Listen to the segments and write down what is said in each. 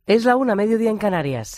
Es la 1:00, mediodía en Canarias.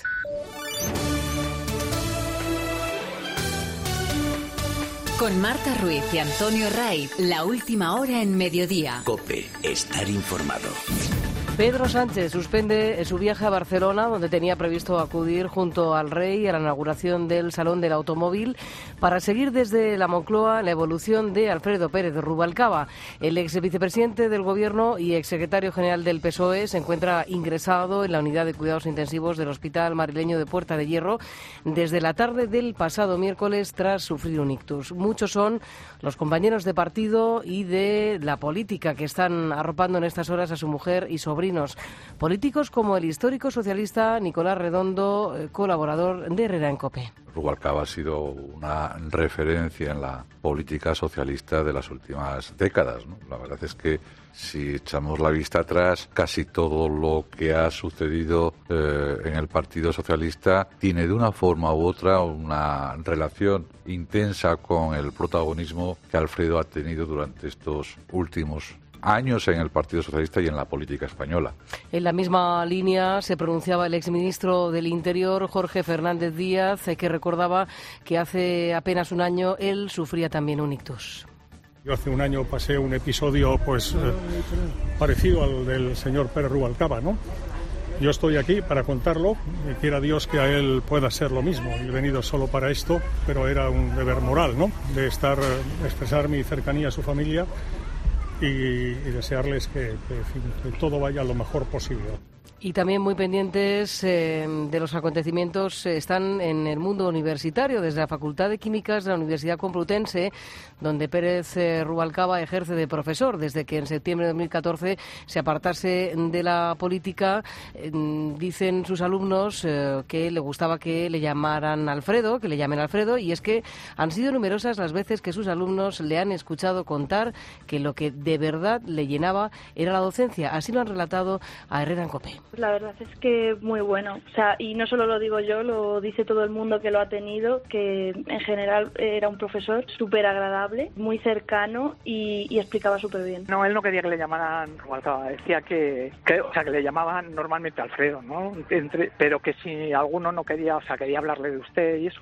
Con Marta Ruiz y Antonio Raiz, la última hora en mediodía. COPE, estar informado. Pedro Sánchez suspende su viaje a Barcelona, donde tenía previsto acudir junto al rey a la inauguración del Salón del Automóvil, para seguir desde la Moncloa la evolución de Alfredo Pérez Rubalcaba. El ex vicepresidente del Gobierno y exsecretario general del PSOE se encuentra ingresado en la unidad de cuidados intensivos del Hospital Madrileño de Puerta de Hierro desde la tarde del pasado miércoles tras sufrir un ictus. Muchos son los compañeros de partido y de la política que están arropando en estas horas a su mujer y sobrino. Políticos como el histórico socialista Nicolás Redondo, colaborador de Herrera en COPE. Rubalcaba ha sido una referencia en la política socialista de las últimas décadas, ¿no? La verdad es que si echamos la vista atrás, casi todo lo que ha sucedido en el Partido Socialista tiene de una forma u otra una relación intensa con el protagonismo que Alfredo ha tenido durante estos últimos años en el Partido Socialista y en la política española. En la misma línea se pronunciaba el exministro del Interior, Jorge Fernández Díaz, que recordaba que hace apenas un año él sufría también un ictus. Yo hace un año pasé un episodio parecido al del señor Pérez Rubalcaba, ¿no? Yo estoy aquí para contarlo y quiera Dios que a él pueda ser lo mismo. He venido solo para esto, pero era un deber moral, ¿no? De expresar mi cercanía a su familia y desearles que todo vaya lo mejor posible. Y también muy pendientes de los acontecimientos están en el mundo universitario, desde la Facultad de Químicas de la Universidad Complutense, donde Pérez Rubalcaba ejerce de profesor desde que en septiembre de 2014 se apartase de la política. Dicen sus alumnos que le gustaba que le llamaran Alfredo, que le llamen Alfredo, y es que han sido numerosas las veces que sus alumnos le han escuchado contar que lo que de verdad le llenaba era la docencia. Así lo han relatado a Herrera en COPE. La verdad es que muy bueno, o sea, y no solo lo digo yo, lo dice todo el mundo que lo ha tenido, que en general era un profesor súper agradable, muy cercano y explicaba súper bien. No, él no quería que le llamaran Rubalcaba, decía que le llamaban normalmente Alfredo, ¿no? Pero que si alguno no quería, quería hablarle de usted y eso,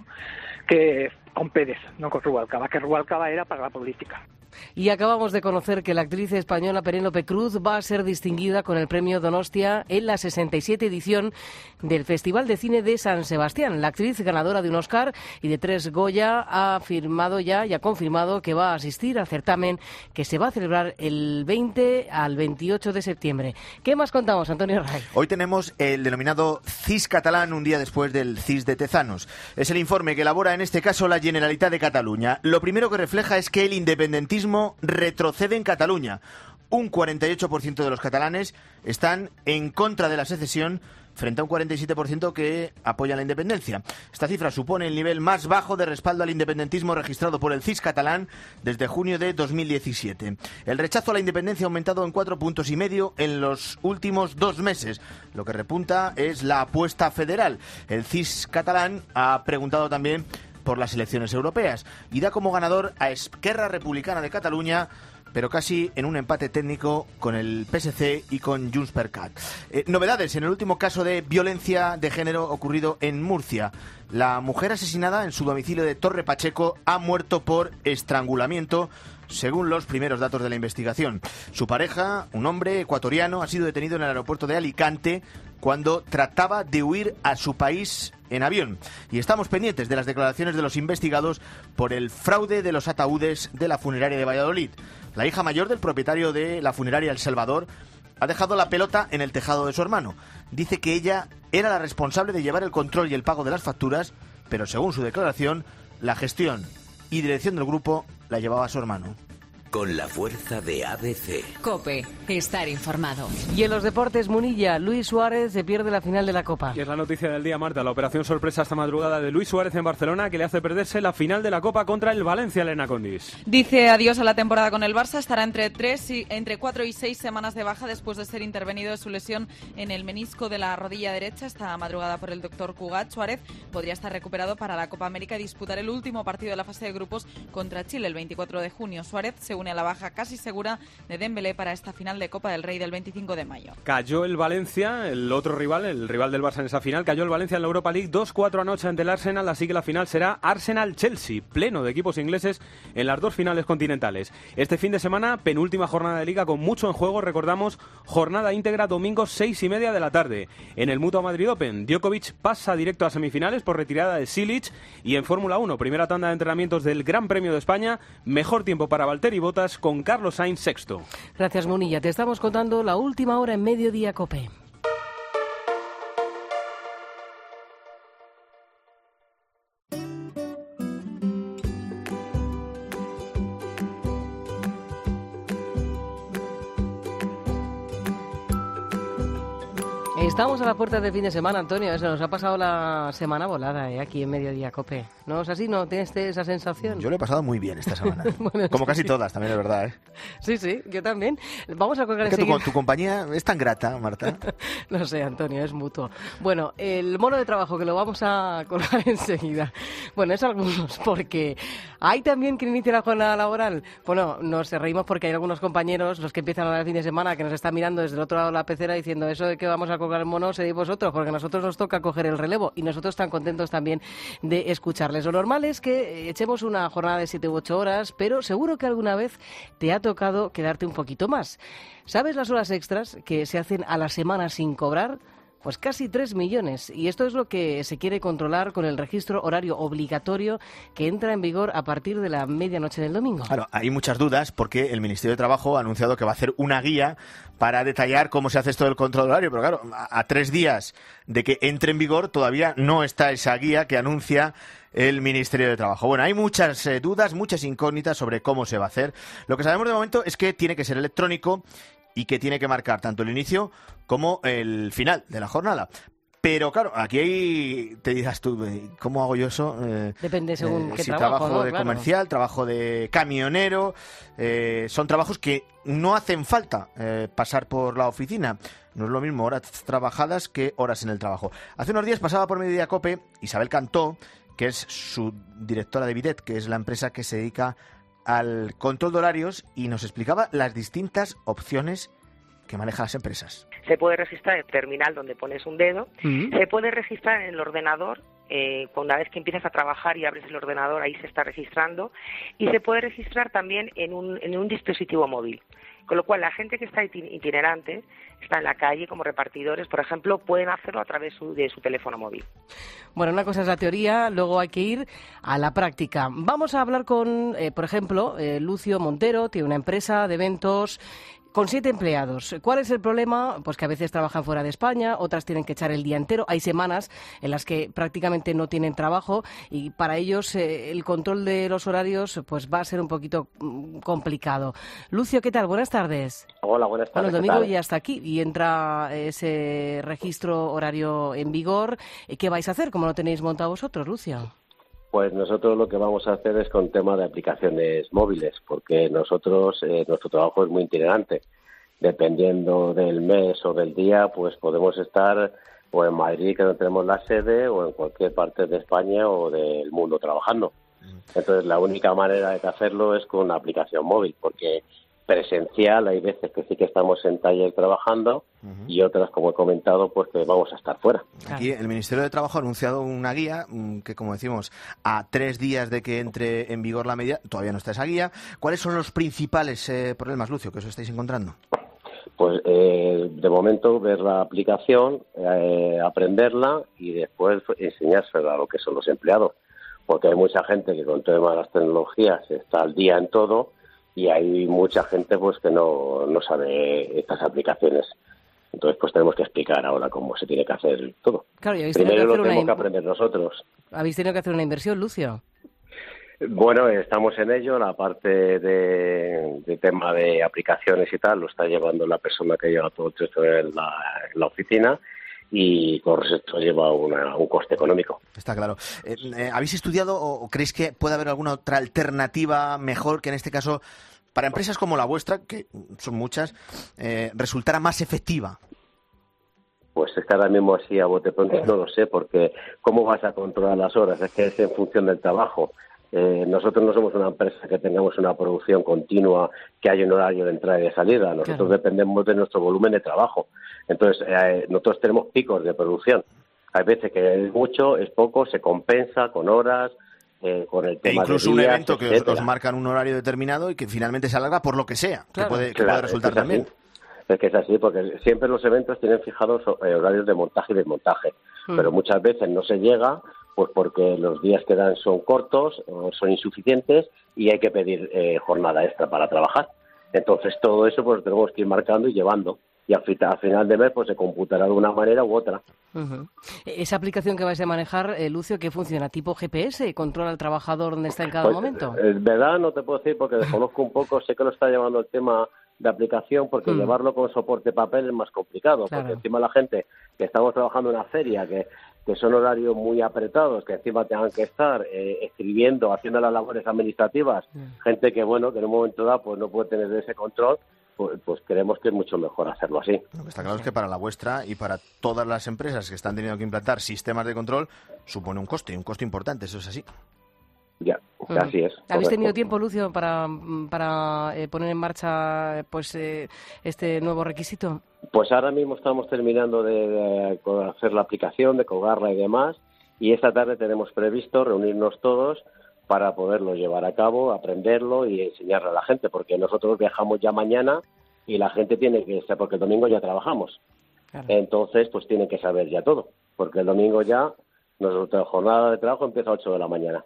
que con Pérez, no con Rubalcaba, que Rubalcaba era para la política. Y acabamos de conocer que la actriz española Penélope Cruz va a ser distinguida con el premio Donostia en la 67 edición del Festival de Cine de San Sebastián. La actriz, ganadora de un Oscar y de 3 Goya, ha afirmado ya y ha confirmado que va a asistir al certamen que se va a celebrar el 20 al 28 de septiembre. ¿Qué más contamos, Antonio Raiz? Hoy tenemos el denominado CIS catalán, un día después del CIS de Tezanos. Es el informe que elabora en este caso la Generalitat de Cataluña. Lo primero que refleja es que el independentismo retrocede en Cataluña. Un 48% de los catalanes están en contra de la secesión frente a un 47% que apoya la independencia. Esta cifra supone el nivel más bajo de respaldo al independentismo registrado por el CIS catalán desde junio de 2017. El rechazo a la independencia ha aumentado en 4,5 puntos en los últimos 2 meses. Lo que repunta es la apuesta federal. El CIS catalán ha preguntado también por las elecciones europeas y da como ganador a Esquerra Republicana de Cataluña, pero casi en un empate técnico con el PSC y con Junts per Cat. Novedades en el último caso de violencia de género ocurrido en Murcia. La mujer asesinada en su domicilio de Torre Pacheco ha muerto por estrangulamiento, según los primeros datos de la investigación. Su pareja, un hombre ecuatoriano, ha sido detenido en el aeropuerto de Alicante cuando trataba de huir a su país en avión. Y estamos pendientes de las declaraciones de los investigados por el fraude de los ataúdes de la funeraria de Valladolid. La hija mayor del propietario de la funeraria El Salvador ha dejado la pelota en el tejado de su hermano. Dice que ella era la responsable de llevar el control y el pago de las facturas, pero según su declaración, la gestión y dirección del grupo la llevaba su hermano. Con la fuerza de ABC. COPE, estar informado. Y en los deportes, Munilla, Luis Suárez se pierde la final de la Copa. Y es la noticia del día, Marta, la operación sorpresa esta madrugada de Luis Suárez en Barcelona, que le hace perderse la final de la Copa contra el Valencia, Elena Condis. Dice adiós a la temporada con el Barça, estará entre 4 y 6 semanas de baja después de ser intervenido de su lesión en el menisco de la rodilla derecha esta madrugada por el doctor Cugat. Suárez podría estar recuperado para la Copa América y disputar el último partido de la fase de grupos contra Chile el 24 de junio. Suárez, según une a la baja casi segura de Dembélé para esta final de Copa del Rey del 25 de mayo. Cayó el Valencia, el otro rival, el rival del Barça en esa final, cayó el Valencia en la Europa League 2-4 anoche ante el Arsenal, así que la final será Arsenal-Chelsea, pleno de equipos ingleses en las dos finales continentales. Este fin de semana, penúltima jornada de Liga con mucho en juego, recordamos, jornada íntegra domingo 6:30 de la tarde. En el Mutua Madrid Open, Djokovic pasa directo a semifinales por retirada de Silic, y en Fórmula 1, primera tanda de entrenamientos del Gran Premio de España, mejor tiempo para Valtteri Bottas con Carlos Sainz sexto. Gracias, Munilla. Te estamos contando la última hora en Mediodía COPE. Estamos a la puerta del fin de semana, Antonio. Se nos ha pasado la semana volada aquí en Mediodía COPE. ¿No es así? ¿No tienes esa sensación? Yo lo he pasado muy bien esta semana. Bueno, como casi todas, también es verdad, ¿eh? Sí, yo también. Vamos a colgar es que enseguida. tu compañía es tan grata, Marta. No sé, Antonio, es mutuo. Bueno, el mono de trabajo, que lo vamos a colgar enseguida. Bueno, es algunos, porque hay también quien inicia la jornada laboral. Bueno, nos reímos porque hay algunos compañeros, los que empiezan ahora el fin de semana, que nos están mirando desde el otro lado de la pecera diciendo eso de que vamos a colgar el mono, seréis vosotros, porque a nosotros nos toca coger el relevo y nosotros tan contentos también de escucharles. Lo normal es que echemos una jornada de 7 u 8 horas, pero seguro que alguna vez te ha tocado quedarte un poquito más. ¿Sabes las horas extras que se hacen a la semana sin cobrar? Pues casi 3 millones. Y esto es lo que se quiere controlar con el registro horario obligatorio que entra en vigor a partir de la medianoche del domingo. Claro, hay muchas dudas porque el Ministerio de Trabajo ha anunciado que va a hacer una guía para detallar cómo se hace esto del control horario. Pero claro, a 3 días de que entre en vigor todavía no está esa guía que anuncia el Ministerio de Trabajo. Bueno, hay muchas dudas, muchas incógnitas sobre cómo se va a hacer. Lo que sabemos de momento es que tiene que ser electrónico y que tiene que marcar tanto el inicio como el final de la jornada. Pero claro, aquí te dirás tú, ¿cómo hago yo eso? Depende según qué si trabajo, ¿no? De Claro. comercial, trabajo de camionero, son trabajos que no hacen falta pasar por la oficina. No es lo mismo horas trabajadas que horas en el trabajo. Hace unos días pasaba por Mediodía COPE Isabel Cantó, que es su directora de Bidet, que es la empresa que se dedica al control de horarios, y nos explicaba las distintas opciones que manejan las empresas. Se puede registrar en el terminal donde pones un dedo, se puede registrar en el ordenador, una vez que empiezas a trabajar y abres el ordenador, ahí se está registrando, y se puede registrar también en un dispositivo móvil. Con lo cual, la gente que está itinerante, está en la calle como repartidores, por ejemplo, pueden hacerlo a través de su teléfono móvil. Bueno, una cosa es la teoría, luego hay que ir a la práctica. Vamos a hablar con, por ejemplo, Lucio Montero, tiene una empresa de eventos con 7 empleados. ¿Cuál es el problema? Pues que a veces trabajan fuera de España, otras tienen que echar el día entero. Hay semanas en las que prácticamente no tienen trabajo y para ellos el control de los horarios pues va a ser un poquito complicado. Lucio, ¿qué tal? Buenas tardes. Hola, buenas tardes. Bueno, el domingo ya está aquí y entra ese registro horario en vigor. ¿Qué vais a hacer? ¿Cómo lo tenéis montado vosotros, Lucio? Pues nosotros lo que vamos a hacer es con tema de aplicaciones móviles, porque nosotros, nuestro trabajo es muy itinerante. Dependiendo del mes o del día, pues podemos estar o en Madrid, que no tenemos la sede, o en cualquier parte de España o del mundo trabajando. Entonces, la única manera de hacerlo es con una aplicación móvil, porque presencial hay veces que sí que estamos en taller trabajando y otras, como he comentado, pues que vamos a estar fuera. Aquí el Ministerio de Trabajo ha anunciado una guía que, como decimos, a 3 días de que entre en vigor la medida, todavía no está esa guía. ¿Cuáles son los principales problemas, Lucio, que os estáis encontrando? Pues de momento ver la aplicación, aprenderla y después enseñársela a lo que son los empleados, porque hay mucha gente que con todas las tecnologías está al día en todo y hay mucha gente pues que no sabe estas aplicaciones. Entonces pues tenemos que explicar ahora cómo se tiene que hacer todo. Claro, y primero lo tenemos que aprender nosotros. ¿Habéis tenido que hacer una inversión, Lucio? Bueno, estamos en ello. La parte de tema de aplicaciones y tal lo está llevando la persona que lleva todo esto en la oficina, y con esto lleva un coste económico. Está claro. ¿Habéis estudiado o creéis que puede haber alguna otra alternativa mejor que en este caso, para empresas como la vuestra, que son muchas, resultara más efectiva? Pues es que ahora mismo así a bote pronto no lo sé, porque ¿cómo vas a controlar las horas? Es que es en función del trabajo. Nosotros no somos una empresa que tengamos una producción continua, que haya un horario de entrada y de salida. Nosotros dependemos de nuestro volumen de trabajo. Entonces, nosotros tenemos picos de producción. Hay veces que es mucho, es poco, se compensa con horas, con el tema incluso de días, un evento que etcétera. os marcan un horario determinado y que finalmente se alarga por lo que sea, que puede resultar también. Es que es así, porque siempre los eventos tienen fijados horarios de montaje y desmontaje, pero muchas veces no se llega pues porque los días que dan son cortos, son insuficientes y hay que pedir jornada extra para trabajar. Entonces todo eso pues tenemos que ir marcando y llevando. Y al final de mes pues se computará de una manera u otra. Esa aplicación que vais a manejar, Lucio, ¿qué funciona? ¿Tipo GPS? ¿Controla al trabajador dónde está en cada momento? Es verdad, no te puedo decir porque desconozco un poco, sé que lo está llevando el tema de aplicación porque llevarlo con soporte papel es más complicado, porque encima la gente que estamos trabajando en una feria, que son horarios muy apretados, que encima tengan que estar escribiendo, haciendo las labores administrativas, gente que bueno, que en un momento dado pues no puede tener ese control, pues creemos que es mucho mejor hacerlo así. Lo que está claro es que para la vuestra y para todas las empresas que están teniendo que implantar sistemas de control supone un coste importante, eso es así. Ya, así es. ¿Habéis tenido tiempo, Lucio, para poner en marcha pues este nuevo requisito? Pues ahora mismo estamos terminando de hacer la aplicación, de colgarla y demás, y esta tarde tenemos previsto reunirnos todos para poderlo llevar a cabo, aprenderlo y enseñarle a la gente, porque nosotros viajamos ya mañana y la gente tiene que estar, porque el domingo ya trabajamos. Entonces, pues tienen que saber ya todo, porque el domingo ya nuestra jornada de trabajo empieza a 8 de la mañana.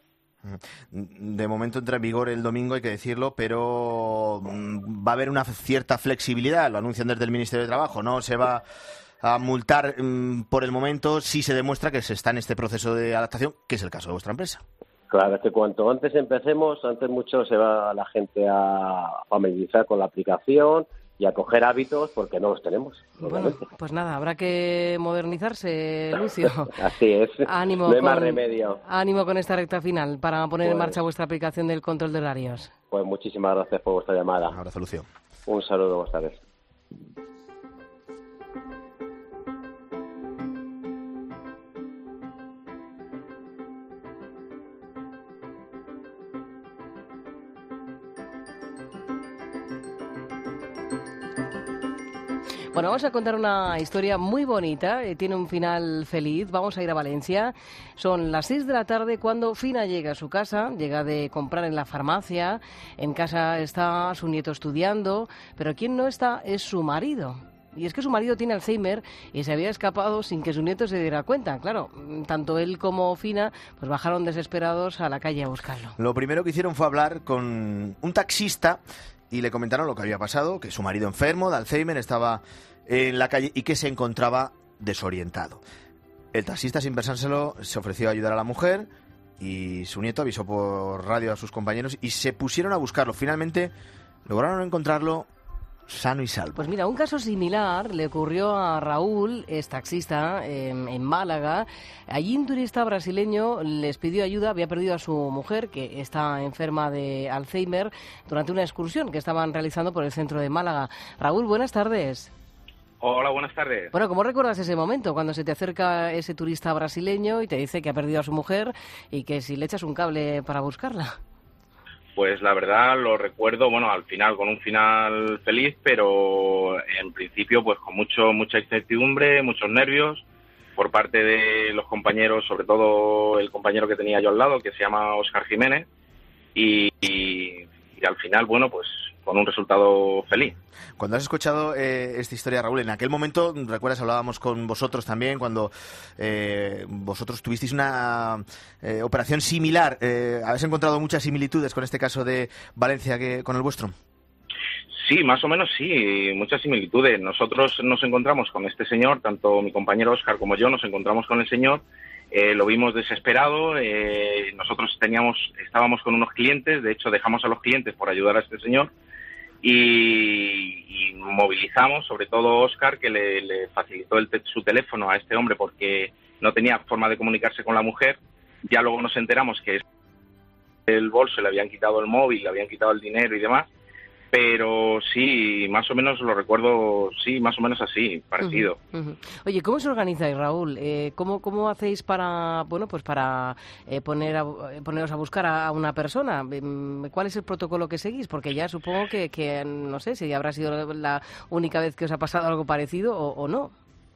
De momento entra en vigor el domingo, hay que decirlo, pero va a haber una cierta flexibilidad, lo anuncian desde el Ministerio de Trabajo, no se va a multar por el momento si se demuestra que se está en este proceso de adaptación, que es el caso de vuestra empresa. Claro, es que cuanto antes empecemos, antes mucho se va la gente a familiarizar con la aplicación y a coger hábitos porque no los tenemos. Bueno, pues nada, habrá que modernizarse, Lucio. Así es, ánimo, no hay más remedio. Ánimo con esta recta final para poner en marcha vuestra aplicación del control de horarios. Pues muchísimas gracias por vuestra llamada. Un abrazo, Lucio. Un saludo, buenas tardes. Bueno, vamos a contar una historia muy bonita, tiene un final feliz. Vamos a ir a Valencia. Son las 6 de la tarde cuando Fina llega a su casa, llega de comprar en la farmacia. En casa está su nieto estudiando, pero quien no está es su marido. Y es que su marido tiene Alzheimer y se había escapado sin que su nieto se diera cuenta. Claro, tanto él como Fina pues bajaron desesperados a la calle a buscarlo. Lo primero que hicieron fue hablar con un taxista y le comentaron lo que había pasado, que su marido enfermo de Alzheimer estaba en la calle y que se encontraba desorientado. El taxista, sin pensárselo, se ofreció a ayudar a la mujer y su nieto avisó por radio a sus compañeros y se pusieron a buscarlo. Finalmente lograron encontrarlo sano y salvo. Pues mira, un caso similar le ocurrió a Raúl, es taxista en Málaga. Allí un turista brasileño les pidió ayuda, había perdido a su mujer, que está enferma de Alzheimer, durante una excursión que estaban realizando por el centro de Málaga. Raúl, buenas tardes. Hola, buenas tardes. Bueno, ¿cómo recuerdas ese momento cuando se te acerca ese turista brasileño y te dice que ha perdido a su mujer y que si le echas un cable para buscarla? Pues la verdad lo recuerdo, bueno, al final, con un final feliz, pero en principio pues con mucha incertidumbre, muchos nervios por parte de los compañeros, sobre todo el compañero que tenía yo al lado, que se llama Óscar Jiménez, y al final, bueno, pues con un resultado feliz. Cuando has escuchado esta historia, Raúl, en aquel momento, recuerdas, hablábamos con vosotros también, cuando vosotros tuvisteis una operación similar. ¿Habéis encontrado muchas similitudes con este caso de Valencia que con el vuestro? Sí, más o menos sí, muchas similitudes. Nosotros nos encontramos con este señor, tanto mi compañero Óscar como yo nos encontramos con el señor. Lo vimos desesperado, nosotros estábamos con unos clientes, de hecho dejamos a los clientes por ayudar a este señor y movilizamos, sobre todo Óscar, que le facilitó su teléfono a este hombre porque no tenía forma de comunicarse con la mujer. Ya luego nos enteramos que el bolso le habían quitado el móvil, le habían quitado el dinero y demás, pero sí, más o menos lo recuerdo, sí, más o menos así, parecido. Oye, ¿cómo os organizáis, Raúl? ¿Cómo hacéis para poneros a buscar a una persona? ¿Cuál es el protocolo que seguís? Porque ya supongo que no sé si habrá sido la única vez que os ha pasado algo parecido o no.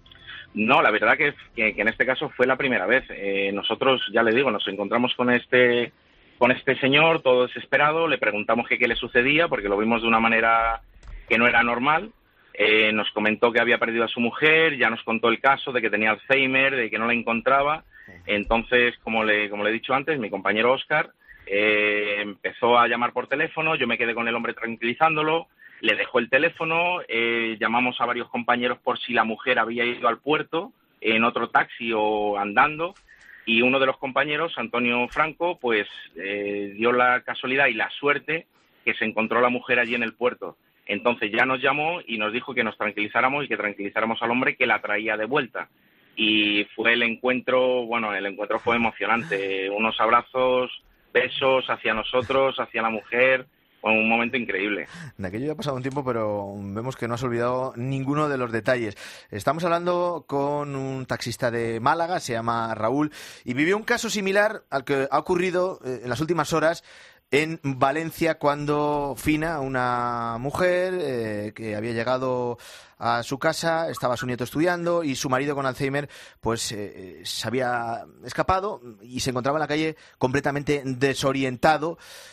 No, la verdad que en este caso fue la primera vez. Nosotros, ya le digo, nos encontramos con este señor todo desesperado, le preguntamos qué le sucedía porque lo vimos de una manera que no era normal. Nos comentó que había perdido a su mujer, ya nos contó el caso de que tenía Alzheimer, de que no la encontraba. Entonces, como le he dicho antes, mi compañero Óscar empezó a llamar por teléfono, yo me quedé con el hombre tranquilizándolo, le dejó el teléfono, llamamos a varios compañeros por si la mujer había ido al puerto en otro taxi o andando. Y uno de los compañeros, Antonio Franco, pues dio la casualidad y la suerte que se encontró la mujer allí en el puerto. Entonces ya nos llamó y nos dijo que nos tranquilizáramos y que tranquilizáramos al hombre que la traía de vuelta. Y fue el encuentro fue emocionante. Unos abrazos, besos hacia nosotros, hacia la mujer. Fue un momento increíble. De aquello ya ha pasado un tiempo, pero vemos que no has olvidado ninguno de los detalles. Estamos hablando con un taxista de Málaga, se llama Raúl, y vivió un caso similar al que ha ocurrido en las últimas horas en Valencia, cuando Fina, una mujer que había llegado a su casa, estaba su nieto estudiando y su marido con Alzheimer pues se había escapado y se encontraba en la calle completamente desorientado.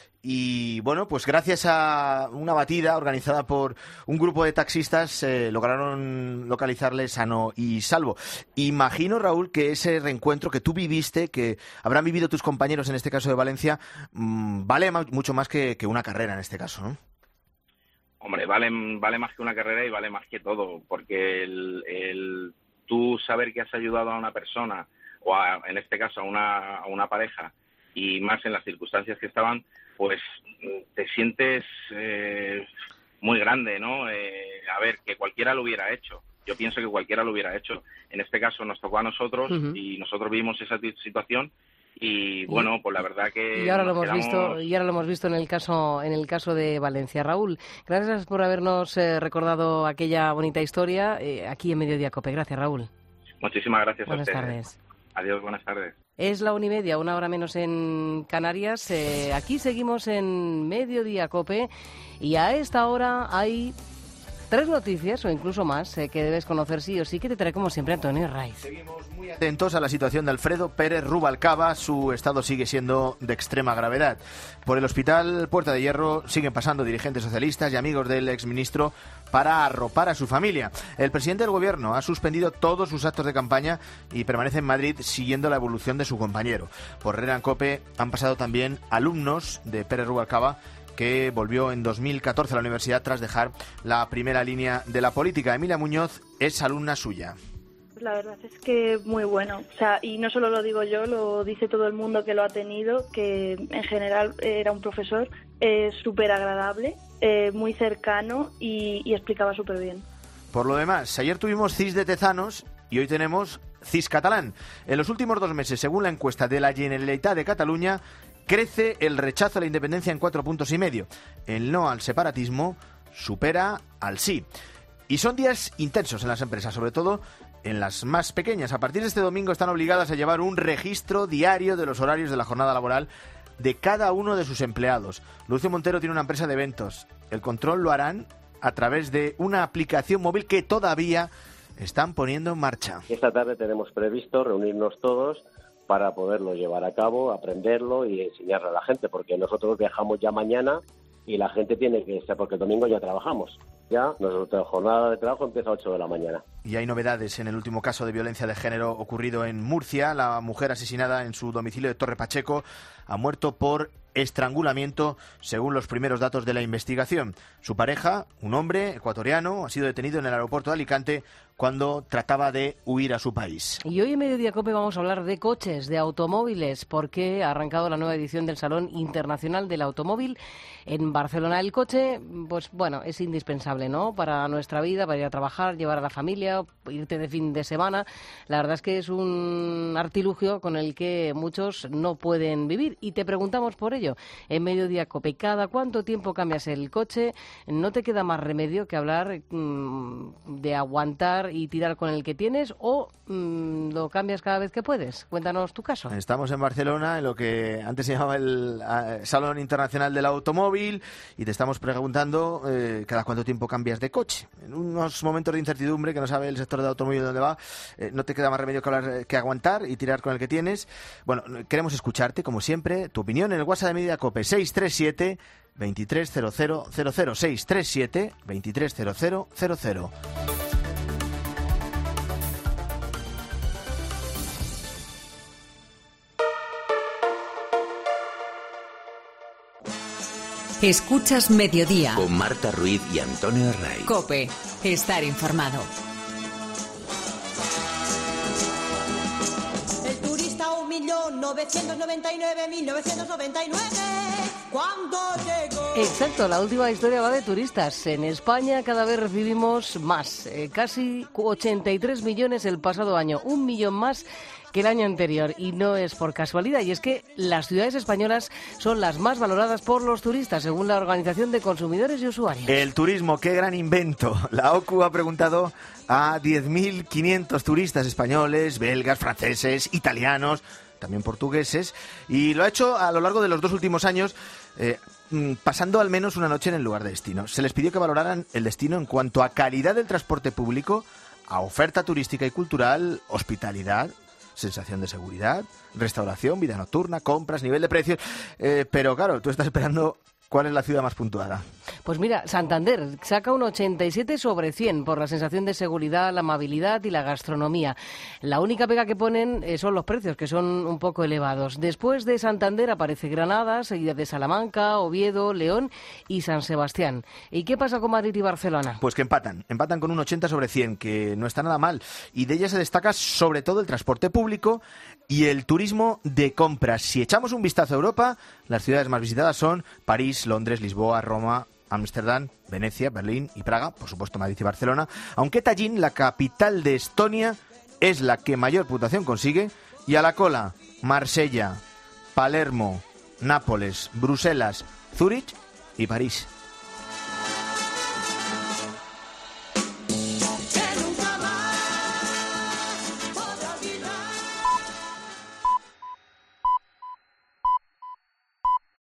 Y bueno, pues gracias a una batida organizada por un grupo de taxistas lograron localizarle sano y salvo. Imagino, Raúl, que ese reencuentro que tú viviste, que habrán vivido tus compañeros en este caso de Valencia, vale mucho más que una carrera en este caso, ¿no? Hombre, vale más que una carrera y vale más que todo, porque el tú saber que has ayudado a una persona, o en este caso a una pareja, y más en las circunstancias que estaban, pues te sientes muy grande, ¿no? A ver, que cualquiera lo hubiera hecho. Yo pienso que cualquiera lo hubiera hecho. En este caso nos tocó a nosotros y nosotros vimos esa situación y bueno, pues la verdad que y ahora lo hemos visto en el caso de Valencia. Raúl, gracias por habernos recordado aquella bonita historia aquí en Mediodía COPE. Gracias, Raúl. Muchísimas gracias a ustedes. Buenas tardes. Adiós, buenas tardes. Es la 1:30, una hora menos en Canarias. Aquí seguimos en Mediodía COPE y a esta hora hay 3 noticias o incluso más que debes conocer sí o sí, que te trae como siempre Antonio Raiz. Seguimos muy atentos a la situación de Alfredo Pérez Rubalcaba. Su estado sigue siendo de extrema gravedad. Por el hospital Puerta de Hierro siguen pasando dirigentes socialistas y amigos del exministro para arropar a su familia. El presidente del gobierno ha suspendido todos sus actos de campaña y permanece en Madrid siguiendo la evolución de su compañero. Por Herrera en COPE han pasado también alumnos de Pérez Rubalcaba, que volvió en 2014 a la universidad tras dejar la primera línea de la política. Emilia Muñoz es alumna suya. La verdad es que muy bueno, o sea, y no solo lo digo yo, lo dice todo el mundo que lo ha tenido, que en general era un profesor súper agradable, muy cercano y explicaba súper bien. Por lo demás, ayer tuvimos CIS de Tezanos y hoy tenemos CIS catalán. En los últimos 2 meses, según la encuesta de la Generalitat de Cataluña, crece el rechazo a la independencia en 4,5 puntos. El no al separatismo supera al sí. Y son días intensos en las empresas, sobre todo en las más pequeñas. A partir de este domingo están obligadas a llevar un registro diario de los horarios de la jornada laboral de cada uno de sus empleados. Lucio Montero tiene una empresa de eventos. El control lo harán a través de una aplicación móvil que todavía están poniendo en marcha. Esta tarde tenemos previsto reunirnos todos para poderlo llevar a cabo, aprenderlo y enseñarlo a la gente, porque nosotros viajamos ya mañana y la gente tiene que estar, porque el domingo ya trabajamos. Ya nuestra jornada de trabajo empieza a 8 de la mañana. Y hay novedades en el último caso de violencia de género ocurrido en Murcia. La mujer asesinada en su domicilio de Torre Pacheco ha muerto por estrangulamiento, según los primeros datos de la investigación. Su pareja, un hombre ecuatoriano, ha sido detenido en el aeropuerto de Alicante cuando trataba de huir a su país. Y hoy en Mediodía COPE vamos a hablar de coches, de automóviles, porque ha arrancado la nueva edición del Salón Internacional del Automóvil en Barcelona. El coche, pues bueno, es indispensable, ¿no?, para nuestra vida, para ir a trabajar, llevar a la familia día, irte de fin de semana. La verdad es que es un artilugio con el que muchos no pueden vivir. Y te preguntamos por ello. En Mediodía COPE, ¿cada cuánto tiempo cambias el coche? ¿No te queda más remedio que hablar de aguantar y tirar con el que tienes o lo cambias cada vez que puedes? Cuéntanos tu caso. Estamos en Barcelona, en lo que antes se llamaba el Salón Internacional del Automóvil, y te estamos preguntando cada cuánto tiempo cambias de coche. En unos momentos de incertidumbre que no sabe el sector del automóvil dónde va, no te queda más remedio que aguantar y tirar con el que tienes. Bueno, queremos escucharte, como siempre, tu opinión en el WhatsApp de Mediodía COPE 637 230000, 637 230000. Escuchas Mediodía. Con Marta Ruiz y Antonio Herray. COPE. Estar informado. El turista 1.999.999 cuando llegó. Exacto, la última historia va de turistas. En España cada vez recibimos más. Casi 83 millones el pasado año. 1 millón más que el año anterior, y no es por casualidad, y es que las ciudades españolas son las más valoradas por los turistas, según la Organización de Consumidores y Usuarios. El turismo, qué gran invento. La OCU ha preguntado a 10.500 turistas españoles, belgas, franceses, italianos, también portugueses, y lo ha hecho a lo largo de los 2 últimos años, pasando al menos una noche en el lugar de destino. Se les pidió que valoraran el destino en cuanto a calidad del transporte público, a oferta turística y cultural, hospitalidad, sensación de seguridad, restauración, vida nocturna, compras, nivel de precios. Pero claro, tú estás esperando cuál es la ciudad más puntuada. Pues mira, Santander saca un 87 sobre 100 por la sensación de seguridad, la amabilidad y la gastronomía. La única pega que ponen son los precios, que son un poco elevados. Después de Santander aparece Granada, seguida de Salamanca, Oviedo, León y San Sebastián. ¿Y qué pasa con Madrid y Barcelona? Pues que empatan con un 80 sobre 100, que no está nada mal. Y de ella se destaca sobre todo el transporte público y el turismo de compras. Si echamos un vistazo a Europa, las ciudades más visitadas son París, Londres, Lisboa, Roma, Ámsterdam, Venecia, Berlín y Praga, por supuesto Madrid y Barcelona, aunque Tallin, la capital de Estonia, es la que mayor puntuación consigue, y a la cola Marsella, Palermo, Nápoles, Bruselas, Zúrich y París.